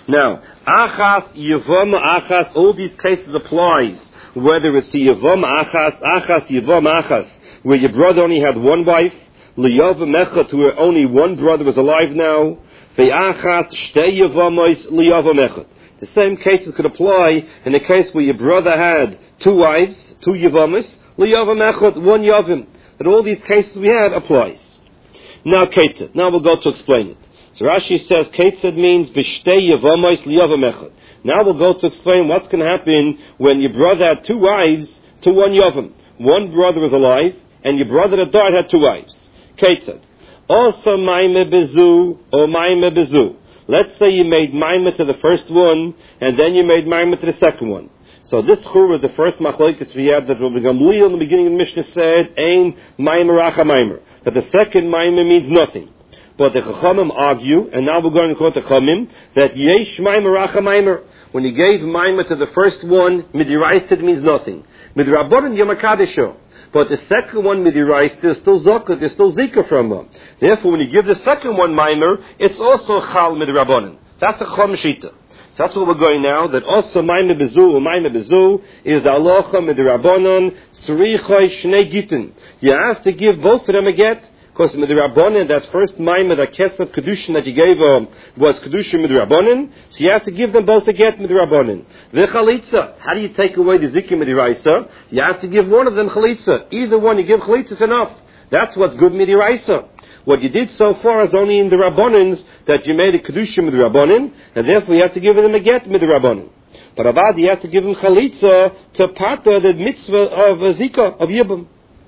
Now, achas, yivam, achas, all these cases applies. Whether it's a yivam, achas, yivam, achas, where your brother only had one wife, liyavam echad, where only one brother was alive now, ve'achas, shtei yivamos, liyavam echad. The same cases could apply in the case where your brother had two wives, two yivamis, liyavam echad, one yavim. That all these cases we had applies. Now, ketzad. Now we'll go to explain it. So Rashi says ketzad means b'shtei yavamos liyavam echad. Now we'll go to explain what's going to happen when your brother had two wives to one yavam. One brother was alive, and your brother that died had two wives. Ketzad. Also maime bezu or maime bezu. Let's say you made maime to the first one, and then you made maime to the second one. So this chur was the first machlokes we had that Rabbi Gamliel in the beginning of the Mishnah said, ein maime racha maime. That the second maime means nothing. But the Chachamim argue, and now we're going to quote the Chachamim, that yesh maime racha maime. When he gave maime to the first one, midiraisa means nothing. Midrabanan yamakadisho. But the second one, midiraisa, there's still zakah, there's still zikah from him. Therefore, when you give the second one maimer, it's also chal midrabanan. That's the Chacham Shita. So that's what we're going now, that also maime bezu is the halacha midrabanan, tzrichai shnei gitin. You have to give both of them a get, because midrabanan, that first maime, that kesef kedushin that you gave was kedushin midrabanan, so you have to give them both a get midrabanan. The chalitza, how do you take away the zikah midiraisa? You have to give one of them chalitza. Either one you give chalitza is enough. That's what's good midiraisa. What you did so far is only in the rabbanans that you made a kedushin midrabanan, and therefore you have to give them a get midrabanan. But avad you have to give them chalitza to pata the mitzvah of zikah of yibum.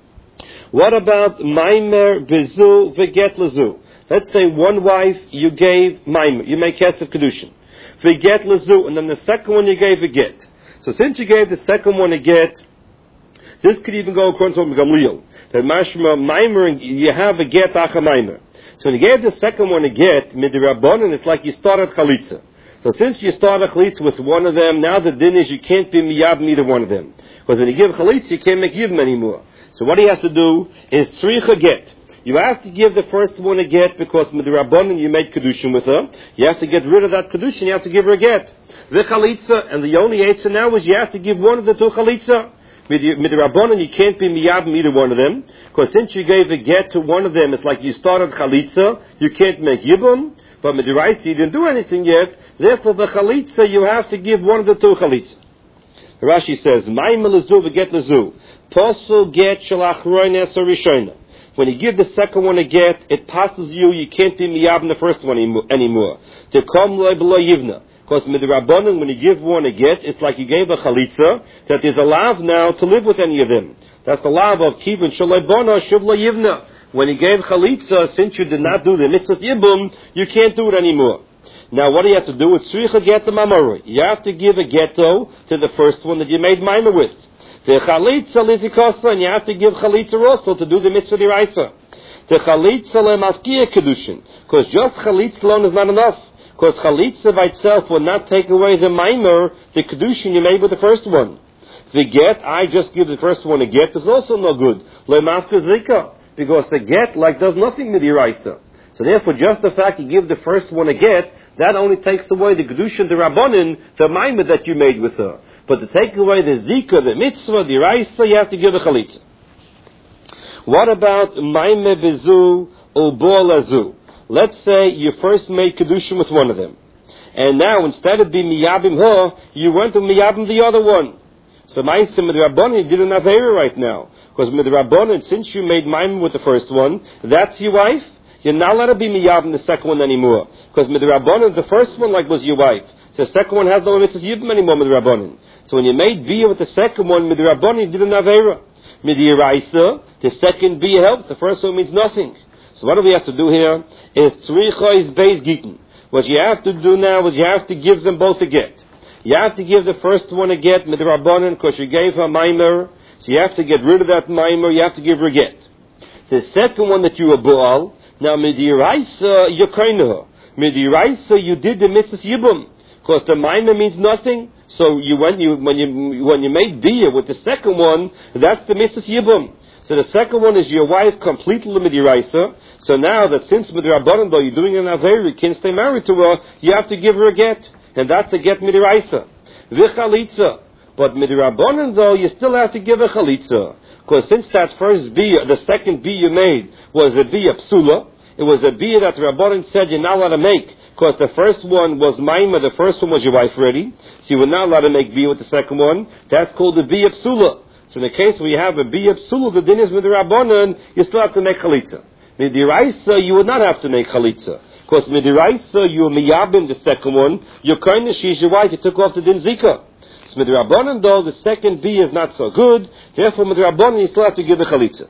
What about maimer bezu veget lezu? Let's say one wife you gave maimer, you make kesef kedushin, veget lezu, and then the second one you gave a get. So since you gave the second one a get, this could even go according to Gamliel. That mashma maimer, you have a get acha maimer. So when you gave the second one a get, midrabanan, it's like you started chalitza. So since you started chalitza with one of them, now the din is you can't be miyab neither one of them. Because when you give chalitza, you can't make yibum anymore. So what he has to do is tzricha get. You have to give the first one a get because midrabanan you made kedushin with her. You have to get rid of that kedushin. You have to give her a get. The chalitza, and the only eitzah now is you have to give one of the two chalitza. Midrabanan you can't be miyab either one of them because since you gave a get to one of them, it's like you started chalitza. You can't make yibum. But midiraisa you didn't do anything yet. Therefore the chalitza you have to give one of the two chalitza. Rashi says, "Ma'im lezu v'get lezu." Posel get shalachroines or rishona. When you give the second one a get, it passes you. You can't be miyab in the first one anymore. To come loy below yivna. Because midrabanan, when you give one a get, it's like you gave a chalitza that there's a lav now to live with any of them. That's the lav of kivin shaloi bono shuv lo yivna. When you gave chalitza, since you did not do the mitzvah yibum, you can't do it anymore. Now, what do you have to do? It's tzricha get the mamoroi. You have to give a ghetto to the first one that you made maimah with. The chalitza lizikosa, and you have to give chalitza also to do the mitzvah diraisa. The chalitza lemaskia kedushin, because just chalitza alone is not enough. Because chalitza by itself will not take away the maimer, the kedushin you made with the first one. The get, I just give the first one a get, is also no good. Lemaska zika, because the get does nothing with diraisa. So therefore, just the fact you give the first one a get, that only takes away the kedushin, the rabbanin, the maimer that you made with her. But to take away the zika, the mitzvah, the raisa, you have to give a chalitza. What about maime bezu ubolazu? Let's say you first made kedushin with one of them, and now instead of being miyabim her, you went to miyabim the other one. So ma'asim midrabanan, you did an avera right now, because midrabanan, since you made maime with the first one, that's your wife. You're not allowed to be miyabim the second one anymore, because midrabanan, the first one was your wife. So the second one has no mitzvah yibum anymore midrabanan. So when you made biyah with the second one, midrabanan, you did an avera. Midiraisa, the second biyah helps, the first one means nothing. So what do we have to do here? Is tzricha is beis gitin. What you have to do now is you have to give them both a get. You have to give the first one a get, midrabanan, because you gave her maimer, so you have to get rid of that maimer, you have to give her a get. The second one that you were baal, now midiraisa, you're kainaha. Midiraisa, you did the mitzvah yibum, because the maimer means nothing. So when you made biyah with the second one, that's the mitzvah yibum. So the second one is your wife completely midiraisa. So now that since midrabanan though you're doing an avera, you can't stay married to her, you have to give her a get. and that's a get midiraisa. V'chalitza. But midirabonin though, you still have to give a chalitza. Because since that first bia, the second bia you made, was a bia psula, it was a bia that the Rabbanan said you're not allowed to make, because the first one was maima, the first one was your wife already, so you were not allowed to make bia with the second one. That's called a bia psula. So in the case where you have a bia psula, the din is with the Rabbanan, you still have to make chalitza. Midiraisa, you would not have to make chalitza. Because midiraisa, you were miyabim the second one, your kindness, she's your wife, you took off the din zika. So midirabanan though, the second bia is not so good, therefore midirabanan, you still have to give the chalitza.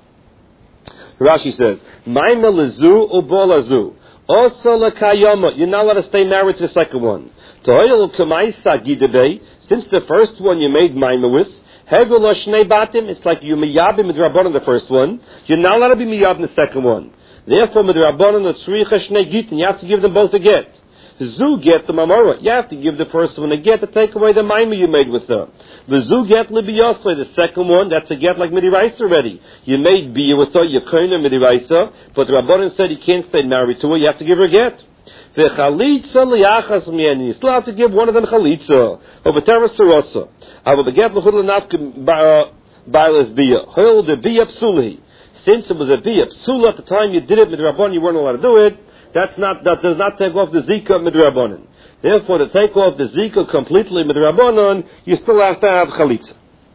Rashi says, Maima lezu ubolazu. Also lekayama. You're not allowed to stay married to the second one. Tohayel kamaisa gidebe. Since the first one you made maima with, hegel shnei batim. It's like you miyabim midrabanan the first one. You're not allowed to be miyabim the second one. Therefore midrabanan the tzricha shnei gitin. You have to give them both a get. Zu get the mamora. You have to give the first one a get to take away the maima you made with her. The zu get libiyosle, the second one, that's a get like midiraisa already. You made biya with her, you koina midiraisa, but the Rabbanan said you can't stay married to her, you have to give her a get. The chalitza liyachas mien, you still have to give one of them chalitza. Over teres sarosa. I will get l'chud l'nafka bailas biya. Hol the biya psuli. Since it was a biya psula at the time you did it with the Rabbanan, you weren't allowed to do it. That does not take off the zika midrabanan. Therefore, to take off the zika completely midrabanan, you still have to have chalitza.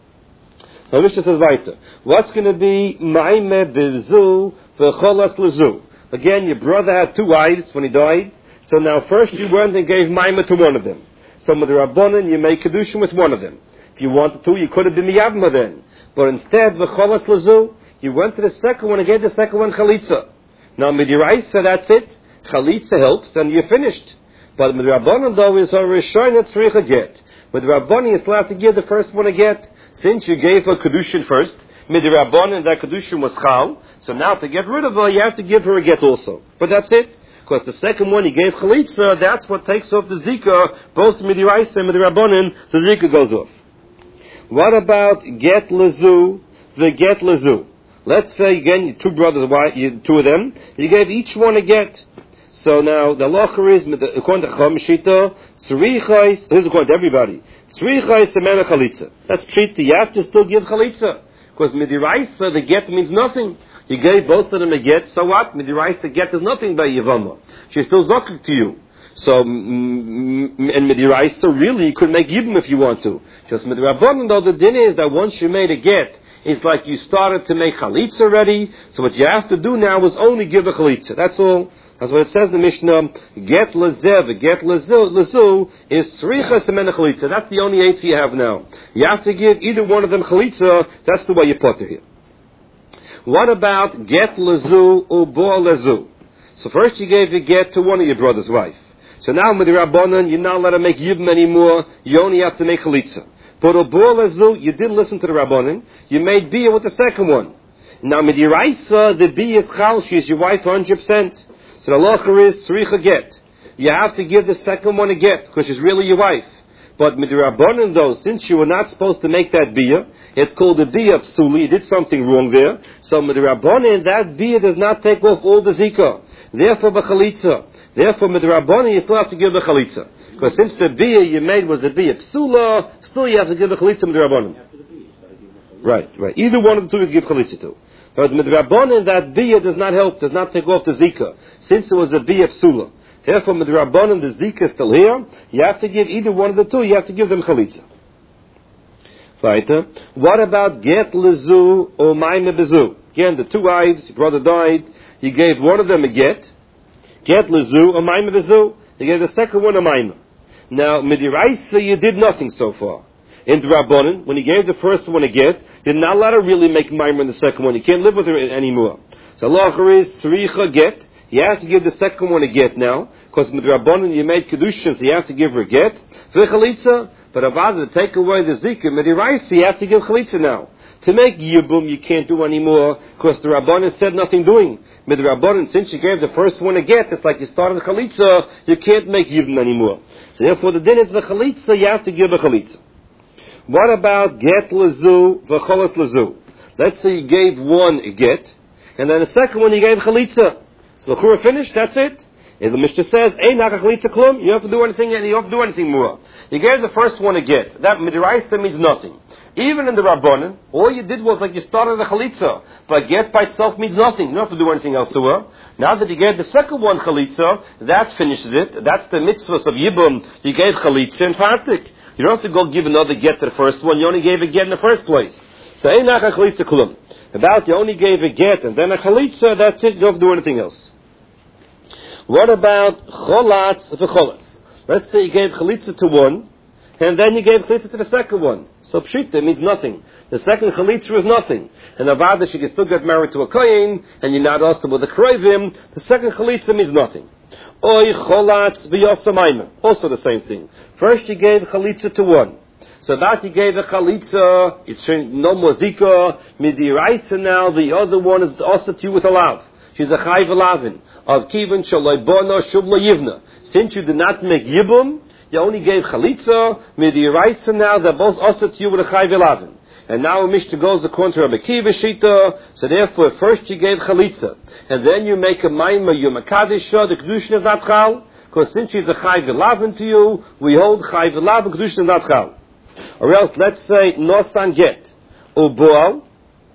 Now, Mishnah says weiter. What's going to be ma'ime bezu v'cholas lezu? Again, your brother had two wives when he died. So now, first you went and gave ma'ime to one of them. So midrabanan, you made kedushin with one of them. If you wanted to, you could have been miyavma then. But instead, v'cholas lezu, you went to the second one and gave the second one chalitza. Now, midiraisa, that's it. Chalitza helps, and you're finished. But with Rabbanan, though, is a Rishon tzricha get. With Rabbanan, you still have to give the first one a get. Since you gave her Kedushin first, with Rabbanan, that Kedushin was Chal, so now to get rid of her, you have to give her a get also. But that's it. Because the second one you gave Chalitza, that's what takes off the Zika, both Midiraisa and Rabbanan, the Zika goes off. What about get lezu, the get lezu? Let's say, again, two brothers, two of them, you gave each one a get. So now the halacha is according to Chacham Shita, tzrichais. This is according to everybody. Tzrichais semena chalitza. That's treat. You have to still give chalitza because midiraisa the get means nothing. You gave both of them a get. So what? Midiraisa the get is nothing by yivama. She's still zakuk to you. So and midiraisa really you could make yibum if you want to. Just midirabbanan though the din is that once you made a get, it's like you started to make chalitza already. So what you have to do now is only give a chalitza. That's all. That's what it says in the Mishnah. Get lezev, get lezu is tzricha semena chalitza. That's the only eight you have now. You have to give either one of them chalitza. That's the way you put it here. What about get lezu or bo lezu? So first you gave the get to one of your brother's wife. So now with the Rabbanan, you're not allowed to make yibum anymore. You only have to make chalitza. But bo lezu, you didn't listen to the Rabbanan. You made bia with the second one. Now with Yiraisa, the bia is chal. She's your wife 100%. So the halacha is tzricha get. You have to give the second one a get because she's really your wife. But midrabanan though, since you were not supposed to make that bia, it's called a bia psuli. You did something wrong there. So midrabanan, that bia does not take off all the zika. Therefore b'chalitza. Therefore midrabanan, you still have to give the chalitza. Because since the bia you made was a bia psula, still you have to give the chalitza midrabanan. Right. Either one of the two you give chalitza to. But with Rabbanan, that bia does not help, does not take off the zika, since it was a bia psula. Therefore, with Rabbanan, the zika is still here. You have to give either one of the two. You have to give them chalitza. Right? What about get lezu or maime bezu? Again, the two wives, your brother died. You gave one of them a get lezu or maime bezu. You gave the second one a maime. Now, midiraisa, you did nothing so far. In the Rabbanan, when he gave the first one a get, you're not allowed to really make maimer in the second one. You can't live with her anymore. So halacha is tzricha get. You have to give the second one a get now, because with the Rabbanan you made kedushin, so you have to give her a get. V'chalitza, but avada to take away the zika, midiraisa, you have to give chalitza now. To make yibum, you can't do anymore, because the Rabbanan said nothing doing. With the Rabbanan, since you gave the first one a get, it's like you started chalitza, you can't make yibum anymore. So therefore the din is v'chalitza, you have to give a chalitza. What about get lezu v'cholas lezu? Let's say you gave one a get, and then the second one you gave chalitza. So the chura finished, that's it. And the Mishnah says, Ein acha chalitza klum. You don't have to do anything, and you don't have to do anything more. You gave the first one a get. That midiraisa means nothing. Even in the Rabbanan, all you did was like you started the chalitza. But get by itself means nothing. You don't have to do anything else to her. Now that you gave the second one chalitza, that finishes it. That's the mitzvahs of Yibum. You gave chalitza and fartik. You don't have to go give another get to the first one. You only gave a get in the first place. So, Ein acha chalitza klum. About you only gave a get and then a chalitza, that's it. You don't have to do anything else. What about cholatz v'cholatz? Let's say you gave chalitza to one, and then you gave chalitza to the second one. So pshita means nothing. The second chalitza is nothing. And avada, she can still get married to a kohen, and you're not also with a krevim. The second chalitza means nothing. Oy cholatz v'yosamayim. Also the same thing. First you gave chalitza to one. So that you gave a chalitza, it's no more zika, midiraisa now, the other one is also to you with a lav. She's a chayv alavin. Of kivin shaloi bono shubla yivna. Since you did not make yibum, you only gave chalitza, midiraisa now, they're both also to you with a chayv alavin. And now Mishnah goes according to Rabbi Kiva Shita, so therefore first you gave chalitza, and then you make a maimah, you makadisha, the kedushin is not chal, because since she's a chayv alavin to you, we hold chayv alavin, kedushin is not chal. Or else, let's say, nosan get, uboal,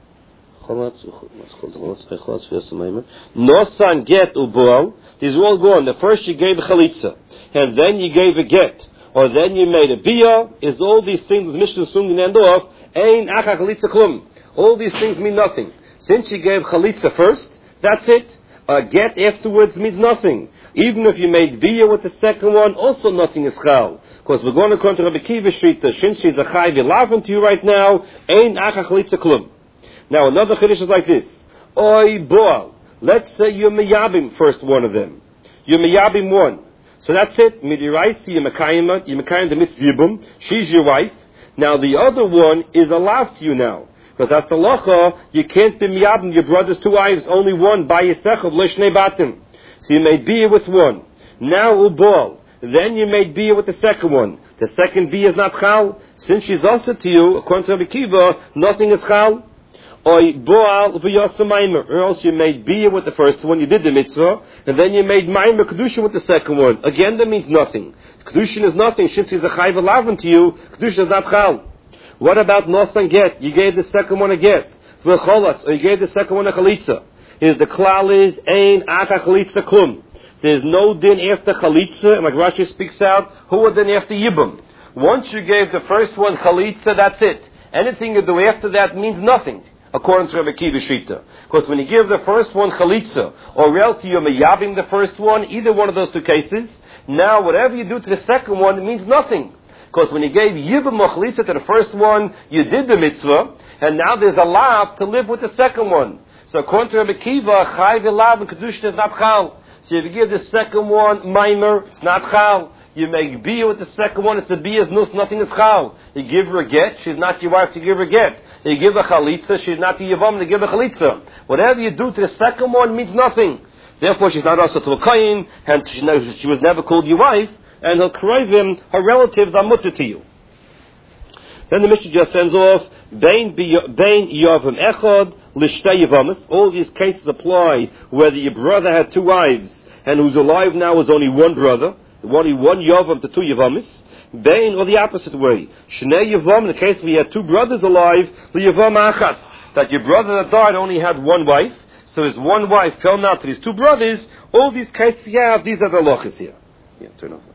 nosan get uboal, these are all gone. The first you gave a chalitza, and then you gave a get, or then you made a biyah, is all these things, Mishnah soon can end off, ein acha chalitza klum. All these things mean nothing. Since you gave chalitza first, that's it. A get afterwards means nothing. Even if you made biyah with the second one, also nothing is chal. Because we're going to come to Rabbi Kiva Shita, since she's a chayv yelaven to you right now, ein acha chalitza klum. Now another chiddush is like this. Oy boal. Let's say you're miyabim first one of them. You're miyabim one. So that's it. Midiraisi you're mekayim the mitzvah yibum. She's your wife. Now the other one is a lav to you now. Because that's the lacha, you can't be miyabim your brother's two wives, only one by yisechav l'shnei batim. So you made biyah with one. Now ubal. Then you made biyah with the second one. The second biyah is not chal. Since she's also to you, according to Rabbi Kiva, nothing is chal. Or else you made biyah with the first one, you did the mitzvah, and then you made maimer kedushin with the second one. Again, that means nothing. Kedushin is nothing. Since he's a chayv alavin to you, kedushin is not chal. What about nosan get? You gave the second one a get. Or you gave the second one a chalitza. The klal is ein acha chalitza klum. There's no din after chalitza, and like Rashi speaks out, who would din after yibum? Once you gave the first one chalitza, that's it. Anything you do after that means nothing, according to Rabbi Kiva Shita. Because when you give the first one chalitza, or else you're miyabim the first one, either one of those two cases, now whatever you do to the second one, it means nothing. Because when you gave yibum or chalitza to the first one, you did the mitzvah, and now there's a lav to live with the second one. So according to Rabbi Kiva, chayv elav and kedushin is not chal. So if you give the second one maimer, it's not chal. You make biyah with the second one, it's a biyah's nus, nothing is chal. You give her a get, she's not your wife to give her a get. You give a chalitza, she's not your yavam to give a chalitza. Whatever you do to the second one means nothing. Therefore she's not also to a kohen, and she was never called your wife, and her krevim, her relatives are mutter to you. Then the Mishnah just sends off, Bein Yavim Echad, Lishtei Yavamis. All these cases apply whether your brother had two wives, and who's alive now is only one brother, only one Yavam to two Yavamis. Bein, or the opposite way. Shnei Yavam, in the case we had two brothers alive, the Yavam Achas, that your brother that died only had one wife, so his one wife fell now to his two brothers. All these cases you have, these are the halachas here. Yeah, turn off.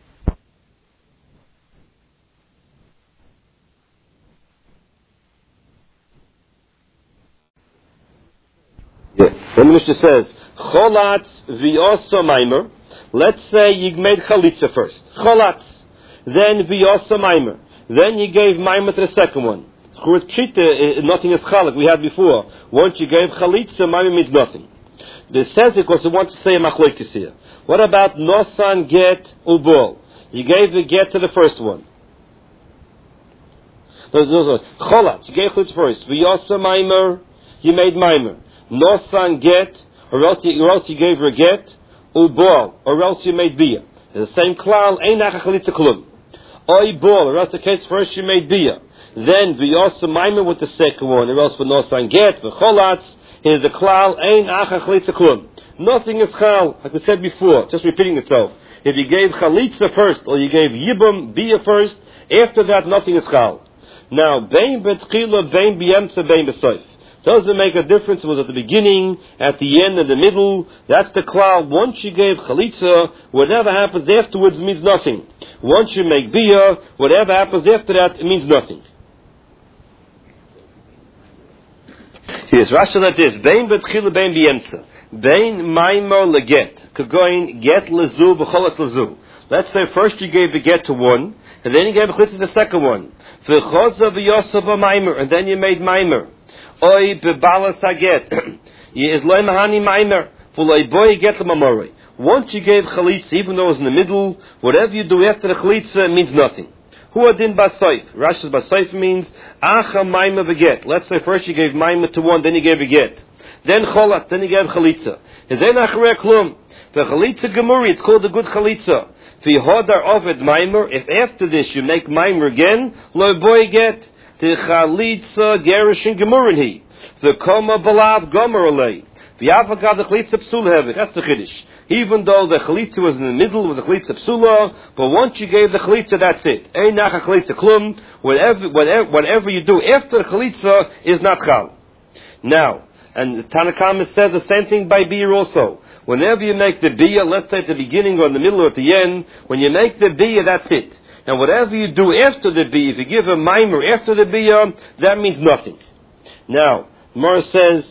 Yeah. Then the Mishnah says, Cholatz v'yosa maimer. Let's say you made chalitza first. Cholatz. Then v'yosa maimer. Then you gave maimer to the second one. Of course, pshita, nothing is chalik. We had before. Once you gave chalitza, maimer means nothing. This says it because it wants to say a machlokes here. What about nosan get ubol? You gave the get to the first one. Cholatz. You gave chalitza first. V'yosa maimer. You made maimer. Nosan get, or else you gave her a get, ubol, or else you made biyah. The same klal, ein acha chalitza klum. Oy bol, or else the case first you made biyah. Then v'yosa maimer with the second one, or else for nosan get, v'cholatz, is the klal, ein acha chalitza klum. nothing is chal. Like we said before, just repeating itself. If you gave chalitza first, or you gave yibum, biyah first, after that nothing is chal. Now, bein betchila, bein b'yemtza, bein b'soif. Doesn't make a difference if it was at the beginning, at the end, in the middle. That's the klal. Once you gave chalitza, whatever happens afterwards means nothing. Once you make biyah, whatever happens after that, it means nothing. Here's Rashi like this: bein betchila, bein b'yemtza. Bein maimor leget. Kagoin get lezu b'cholas lezu. Let's say first you gave the get to one, and then you gave chalitza to the second one. V'choza v'yosa b'maimer, and then you made maimer. Oy bebalas haget. Is loy mahani maimer. V'loy boy get l'mamorei. Once you gave chalitza, even though it was in the middle, whatever you do after the chalitza means nothing. Hu adin basoif. Rashi's basoif means acha maimer v'get. Let's say first you gave maimer to one, then you gave a get. Then cholat, then you gave chalitza. Is ein achrei klum. The chalitza gemuri, it's called a good chalitza. V'hodar oved maimer. If after this you make maimer again, loy boy get. The chalitza gerushin gemurin he. The koma balav gomer alei. The avagad the chalitza psula hevet. That's the chiddush. Even though the chalitza was in the middle, was a chalitza psula, but once you gave the chalitza, that's it. Ein nach a chalitza klum. Whatever you do after the chalitza is not chal. Now, and the Tanakhama says the same thing by biyah also. Whenever you make the biyah, let's say at the beginning or in the middle or at the end, when you make the biyah, that's it. And whatever you do after the biyah, if you give a mimer after the biyah, that means nothing. Now, Mara says,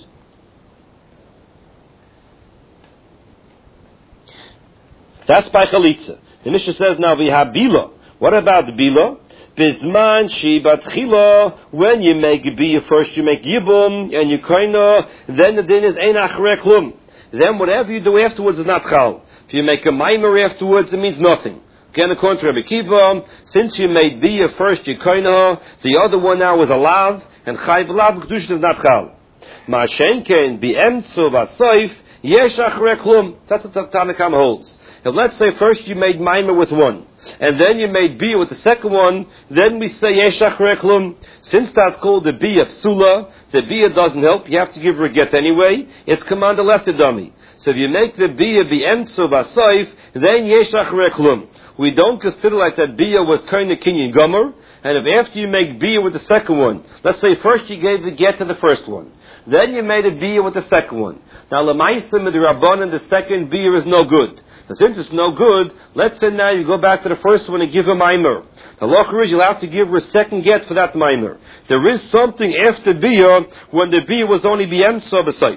that's by chalitza. The Mishnah says now, v'habila. What about the bila? Bizman shibat chila. When you make biyah first, you make yibum, and you kaina, then the din is ein achrei klum. Then whatever you do afterwards is not chal. If you make a mimer afterwards, it means nothing. Again, according to Rabbi Kiva, since you made biyah first, you kaina, the other one now is a lav, and chayv lav kedusha is not chal. Ma'ashenken bi'emtzu v'asoif yesh achrei klum. That's what the Tanakhama holds. If let's say first you made mimer with one, and then you made biyah with the second one, then we say yesh achrei klum. Since that's called the biyah psula, the biyah doesn't help, you have to give her a get anyway, it's commanded less to dummy. So if you make the biyah bi'emtzu v'asoif, then yesh achrei klum. We don't consider like that biyah was kind of kinyan gomer, and if after you make biyah with the second one, let's say first you gave the get to the first one, then you made a biyah with the second one. Now l'maisa midrabanan, the second biyah is no good. So since it's no good, let's say now you go back to the first one and give a mimer. The halacha is you'll have to give her a second get for that mimer. There is something after biyah when the biyah was only b'yemtza b'soif.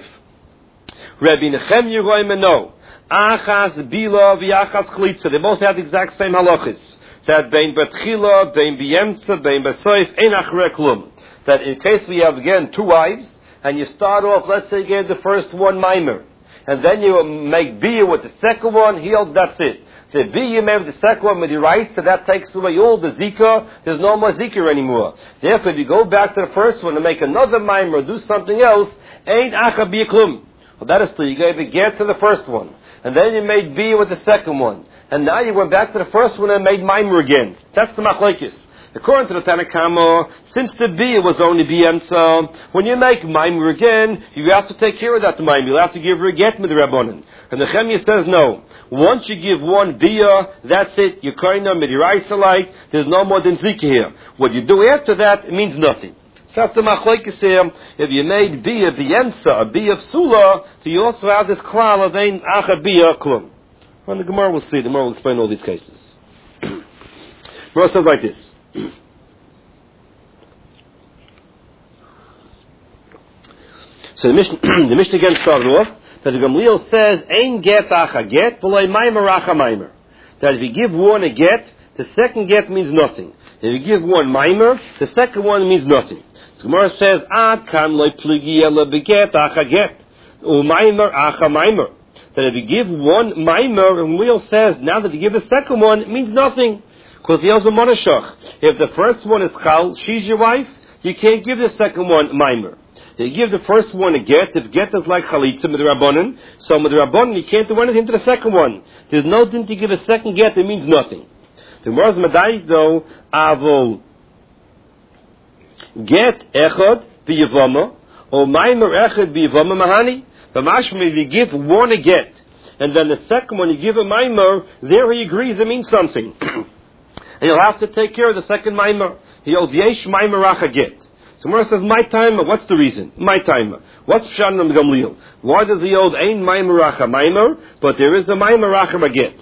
Rabbi Nechemya Roimeno. Achas bila v'achas chalitza. They both have the exact same halachas. That bein betchila, bein b'yemtza, bein b'soif, ein achrei klum. That in case we have again two wives, and you start off, let's say you gave the first one mimer, and then you make biyah with the second one, he holds that's it. The biyah made with the second one with the rice, so that takes away all the zika. There's no more zika anymore. Therefore, if you go back to the first one and make another mimer or do something else, ein acha biyah klum. Well, that is true. You gave a get to the first one, and then you made biyah with the second one, and now you went back to the first one and made mimer again. That's the machlokes. According to the Tanakhama, since the biyah was only b'yemtza, when you make mimer again, you have to take care of that mimer. You'll have to give her a get with the rabbanon. And the Chemya says no. Once you give one biyah, that's it. You kaina midiraisa alike. There's no more than zika here. What you do after that, it means nothing. That's the machlokes here. If you made biyah b'yemtza, a biyah psula, so you also have this klal of ein acha biyah klum. When the Gemara will see, the Gemara will explain all these cases. Gemara says like this. So the Mishnah again started off that the Gamliel says, "Ein get acha get, v'loy maimer acha maimer." That if you give one a get, the second get means nothing. If you give one maimer, the second one means nothing. So Gemara says, "Ad kan loy pligi ela beget acha get, u'maimer acha maimer." That if you give one maimer, and Gamliel says, now that you give the second one, it means nothing. Because he also monashach. If the first one is chal, she's your wife, you can't give the second one maimer. You give the first one a get. If get is like chalitza midrabanan, so midrabanan you can't do anything to the second one. There's no thing to give a second get. It means nothing. The Gemara's medayik though avol get echad b'yavama or maimer echad b'yavama mahani. The mashma, if you give one a get, and then the second one you give a maimer, there he agrees it means something. And you'll have to take care of the second maimer. He holds yesh maimerach a get. So Mora says, my timer, what's the reason? My timer. What's Pshan and Gamliel? Why does he hold ein maimerach a maimer, but there is a maimerach a get?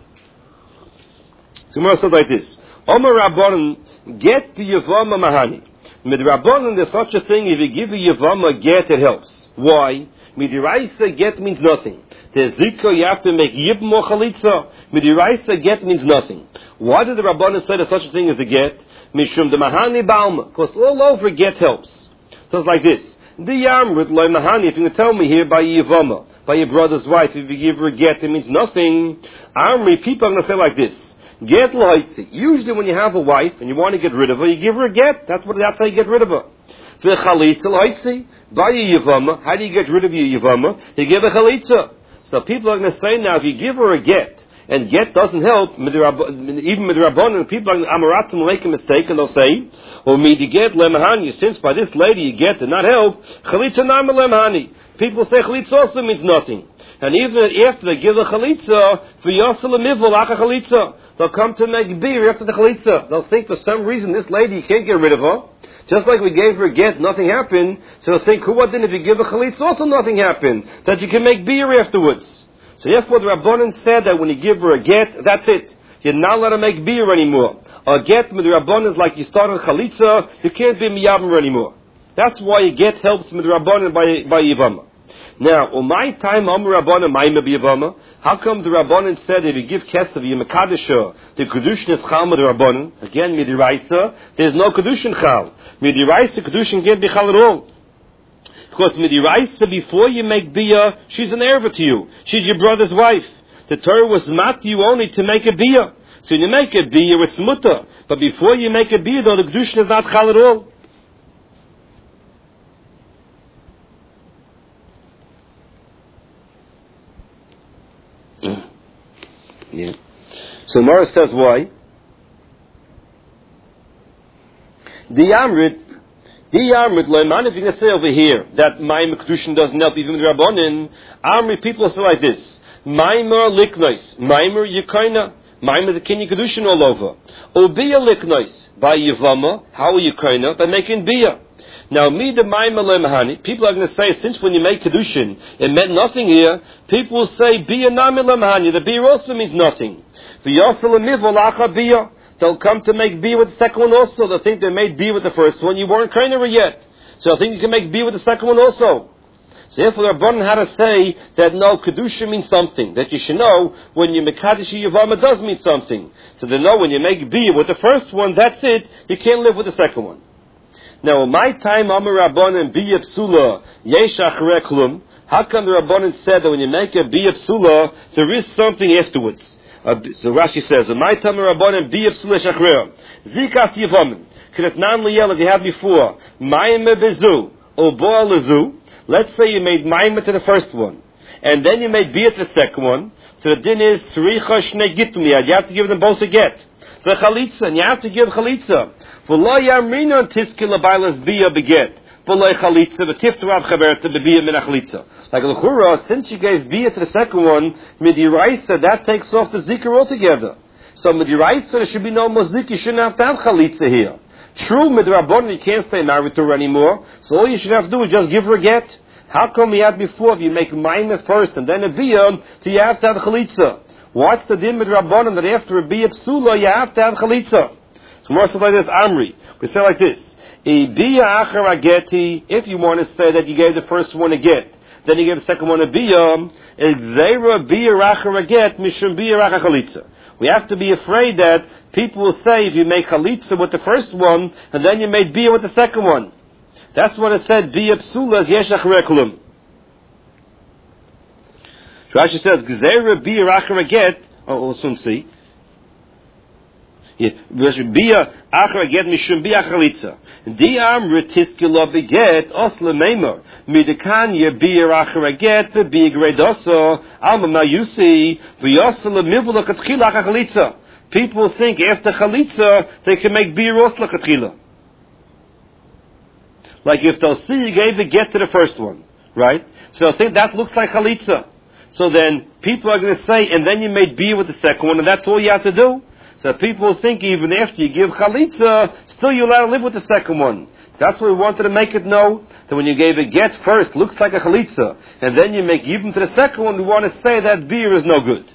So Mora says like this. Omer Rabbanan, get the Yavama Mahani. Mid Rabbanan, there's such a thing, if you give a Yavama get, it helps. Why? Midiraisa get means nothing. The Zikah, you have to make Yibm or Chalitza. Midiraisa get means nothing. Why did the Rabbanan say there's such a thing as a get? Mishum the Mahani Balma. Because all over get helps. So it's like this. The Yamrit Loi Mahani, if you can tell me here by Yavama, by your brother's wife, if you give her a get, it means nothing. Amri, people are going to say like this. Get loitzi. Usually when you have a wife and you want to get rid of her, you give her a get. That's how you get rid of her. V'chalitza loitzi. By your Yavama, how do you get rid of your Yavama? You give a chalitza. So people are going to say now, if you give her a get, and get doesn't help, even with Rabbanan, people are Amaratim will make a mistake, and they'll say, well, me get lemahani, since by this lady you get did not help, chalitza nama lemahani. People say chalitza also means nothing. And even after they give the chalitza, for yosel amivul acha chalitza, they'll come to make beer after the chalitza. They'll think for some reason this lady, you can't get rid of her. Just like we gave her a get, nothing happened. So they'll think, what then if you give a chalitza, also nothing happened. That you can make beer afterwards. So therefore the Rabbanan said that when you give her a get, that's it. You're not allowed to make beer anymore. A get with the Rabbanan is like you started chalitza, you can't be miyabim anymore. That's why a get helps with the Rabbanan by Yivama. Now, on my time, Rabbanan, Yivama, how come the Rabbanan said if you give kesef, you mekadesha, the kedushin is chal with the Rabbanan? Again, midiraisa, there's no kedushin chal. Midiraisa, kedushin can't be chal at all. Because midiraisa, before you make bia, she's an erva to you. She's your brother's wife. The Torah was mat you only to make a bia. So when you make a bia, it's muta. But before you make a bia, though, the kedushin is not chal at all. Yeah. So Morris says why? The Amrit, Leiman, if you can say over here that Maim Kedushin doesn't help even with Rabbanin, Amrit people say like this: Maimer Liknois, Maimer Yekaina, Maimer the Kinyan Kedushin all over. Obiya Liknois by Yavama, how are Yekaina? By making Bia. Now, me the Maimer Lemahani, people are going to say, since when you make Kedushin, it meant nothing here, people will say, Bia Nami Lemahani, the Bia also means nothing. V'yosel Amiv Olacha Bia. They'll come to make beer with the second one also. They'll think they made beer with the first one. You weren't kainer yet. So they'll think you can make beer with the second one also. So therefore the Rabbanan had to say that no, Kedusha means something. That you should know when you Mekadesh Yavama does mean something. So they know when you make beer with the first one, that's it. You can't live with the second one. Now in my time, Amar Rabbanan Biya Psula Yesh Achrei Klum. How come the Rabbanan said that when you make a Biya Psula, there is something afterwards? So Rashi says, "My time Rabbanan Biya Psula Shachreya Zikas Yavamin K'net Nan Liyel as you had before Ma'im Bezu or Boal Lezu." Let's say you made Ma'im to the first one, and then you made Biya to the second one. So the din is Tzricha Shnei Gitmiyad. You have to give them both a get. The Chalitza, and you have to give Chalitza. V'lo Yamrinon Tiskil Abaylas Biya Beget. V'lo Chalitza V'tiftu Chaberta Bebiya Min Chalitza. Like L'chura, since you gave Biya to the second one, Midiraisa, that takes off the Zikr altogether. So Midiraisa, there should be no more Zikr. You shouldn't have to have Chalitza here. True, Midrabon, you can't stay married to her anymore. So all you should have to do is just give her a get. How come we had before, if you make Maimah first and then a Biya, so you have to have Chalitza? What's the din Midrabon that after a Biya Psula, you have to have Chalitza? So more stuff like this, Amri. We say like this. If you want to say that you gave the first one a get, then you gave the second one a biyah. We have to be afraid that people will say if you make chalitza with the first one and then you made biyah with the second one. That's what it said. Biyah psulas yesh achrei klum. Rashi says gzeira biyah achrei get. Oh, we'll soon see. Biyah achrei get mishum biyah chalitza. Diam retiskila beget osla meimer midekanya biyah achrei get bebiyah gredoso alma mayusi v'yosla mivula katchila chalitza. People think after chalitza they can make biyah osla katchila. Like if they'll see you gave the get to the first one, right? So they'll think that looks like chalitza. So then people are going to say, and then you made bia with the second one, and that's all you have to do. So people will think even after you give chalitza, still you're allowed to live with the second one. That's what we wanted to make it know, that when you gave a get first, looks like a chalitza, and then you make even to the second one, we want to say that beer is no good.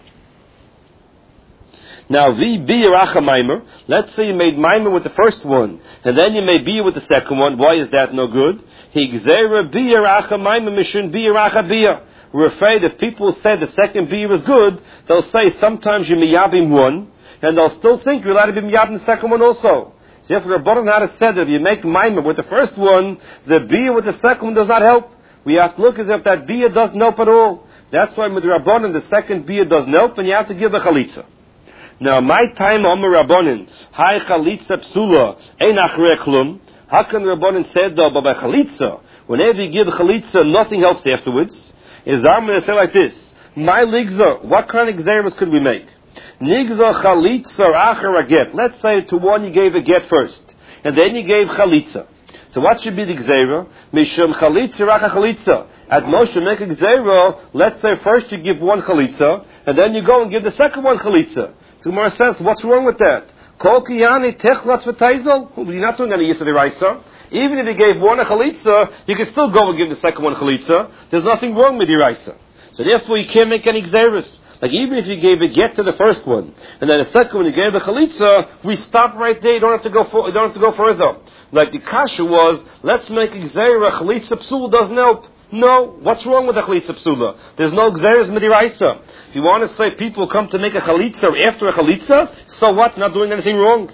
Now, beer acha maimer, let's say you made maimer with the first one, and then you made beer with the second one, why is that no good? Higzera beer acha maimer mishun beer acha beer. We're afraid if people say the second beer is good, they'll say sometimes you miyabim one, and they'll still think you're allowed to be miyabim the second one also. So if Rabbanan had said that if you make maimer with the first one, the beer with the second one does not help. We have to look as if that beer doesn't help at all. That's why with Rabbanan the second beer doesn't help, and you have to give a chalitza. Now, my time Omer Rabbanan, Hai chalitza psula, ein achrei klum. How can Rabbanan say though, but by chalitza, whenever you give chalitza, nothing helps afterwards? Is I'm going to say like this: my ligza, what kind of examples could we make? Nigza chalitza acher a get. Let's say to one you gave a get first, and then you gave chalitza. So what should be the gzeira? Mishum chalitza racha chalitza. At most you make a gzeira. Let's say first you give one chalitza, and then you go and give the second one chalitza. So Gemara says, what's wrong with that? Kol kiyani techlatz v'taizel. You're not doing any yisra deraisa. Even if you gave one a chalitza, you can still go and give the second one chalitza. There's nothing wrong with deraisa. So therefore you can't make any gzeiras. Like even if you gave a get to the first one, and then the second one you gave the chalitza, we stop right there. You don't have to go further. Like the kasha was, let's make a gzeira, chalitza psul doesn't help. No, what's wrong with the chalitza psula? There's no gzeiras midiraisa. If you want to say people come to make a chalitza after a chalitza, so what? Not doing anything wrong.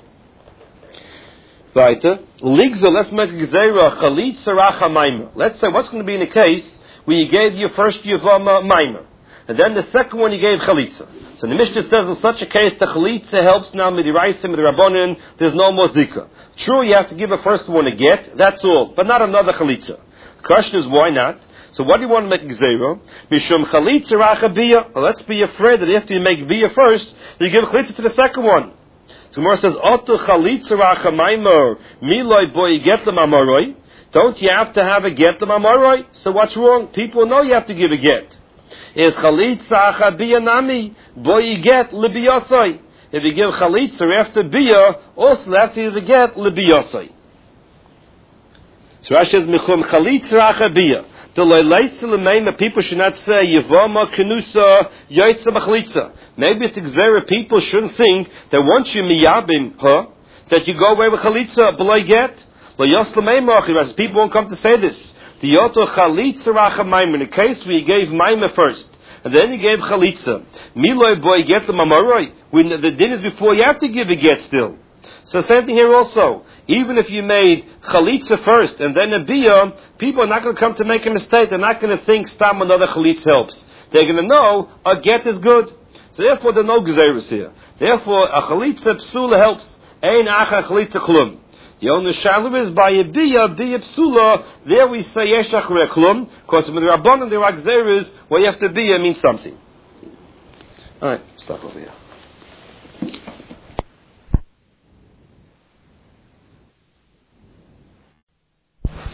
Weiter. Ligza, let's make a gzeira, chalitza racha maimer. Let's say what's going to be in the case where you gave your first yavama maimer, and then the second one you gave chalitza. So the Mishnah says in such a case, the chalitza helps now midiraisa, midirabbonin, there's no more zika. True, you have to give a first one a get, that's all, but not another chalitza. The question is, why not? So what do you want to make a gzeira? Mishum chalitza racha bia. Let's be afraid that after you make bia first, you give chalitza to the second one. So Gemara says, Otu chalitza racha maimer, miloi boi get them amoroi. Don't you have to have a get them amoroi? So what's wrong? People know you have to give a get. Is chalitza acha bia nami, boi get libiyosoi. If you give chalitza after bia, also after you get libiyosoi. So Rashi says, Michum chalitza racha bia. The people should not say Yavama Kenusa Yaitza B'chalitza. Maybe it's gzeira. People shouldn't think that once you miyabim her, that you go away with chalitza b'lay get. People won't come to say this. The yoto chalitza racha maimer. In the case where you gave maimer first, and then you gave chalitza. Miloi boy get the mamaroi. When the din is before, you have to give a get still. So same thing here also. Even if you made chalitza first and then a bia, people are not going to come to make a mistake. They're not going to think stam another chalitza helps. They're going to know a get is good. So therefore there are no gezeiros here. Therefore a chalitza psula helps. Ein acha chalitza klum. The only shalu is by a bia psula. There we say yesh achrei klum. Because when there are rabbanan there are gezeiros where you have to bia means something. All right, stop over here.